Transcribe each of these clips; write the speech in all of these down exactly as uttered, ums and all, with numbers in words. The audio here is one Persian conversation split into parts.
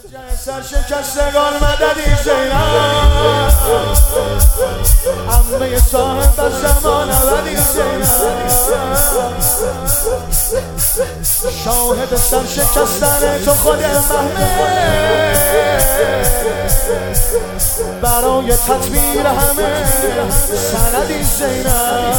سرشکستگان مددی زینب عمه صاحب زمان ابدی زینب شاهد سرشکستن تو خود محمد برای تطویر همه سندی زینب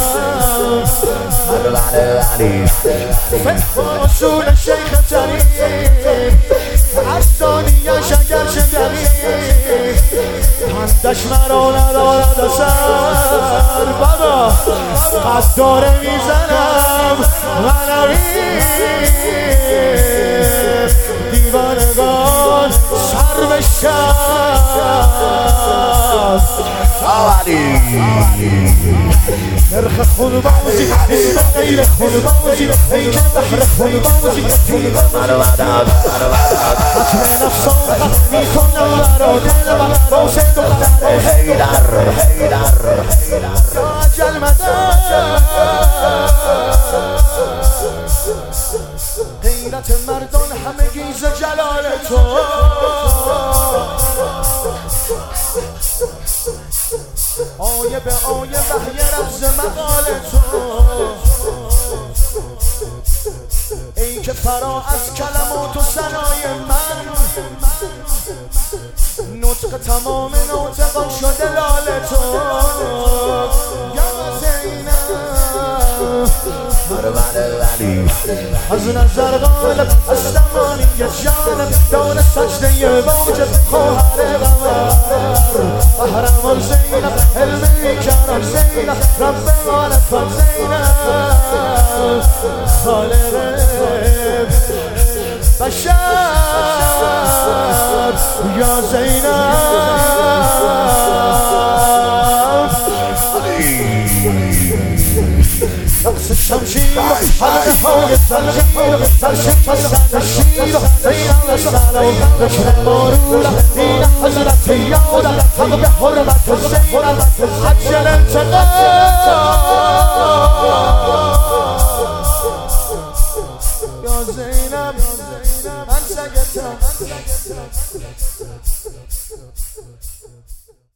فقه و اصول شیخ ترین افسانیش اگر چه دقیق پندش مرا ندارد اثر بابا قد داره میزنم منوی دیوانگان سر به شب نرخ خونبازی این غیر خونبازی این که بحر خونبازی تیغ منو مدد حتم نفسان میکنم برا دل و باشه دختر حیدر یا اجل مدد غیرت مردان همگی ز جلال تو آیه به آیه وحی رفض مقال تو ای که فرا از کلمات و ثنای من نطق تمام ناطقان شده لال تو یا زینب از نظر غالب از زمانی جانب دان سجده واجب خواهر قمر قهرمان زینب علمی کرم زینب رب عالم زینب خالق بشر یا زینب رقص شمشیر حلقه های زنجیر سرشکستن شیر زینب سلام بکر مارود دین حضرت یادم حق به حرمت زینب عجل انتقام یا زینب انسگتم